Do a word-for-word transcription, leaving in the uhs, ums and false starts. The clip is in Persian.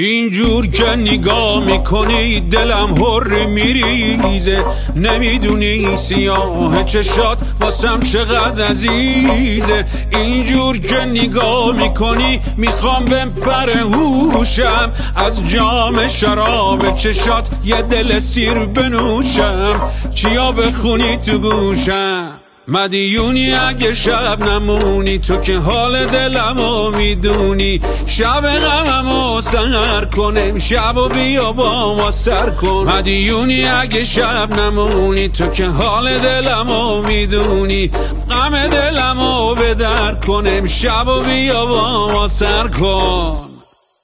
اینجور که نگاه میکنی دلم هر میریزه، نمیدونی سیاه چشات واسم چقدر عزیزه. اینجور که نگاه میکنی میخوام بپر هوشم، از جام شراب چشات یه دل سیر بنوشم، چیا بخونی تو گوشم. مدیونی اگه شب نمونی، تو که حال دلمو میدونی، شب غممو سحر کنم، شبو بیا با ما سر کن. مدیونی اگه شب نمونی، تو که حال دلمو میدونی، غم دلمو به در کنم، شبو بیا با ما سر کن.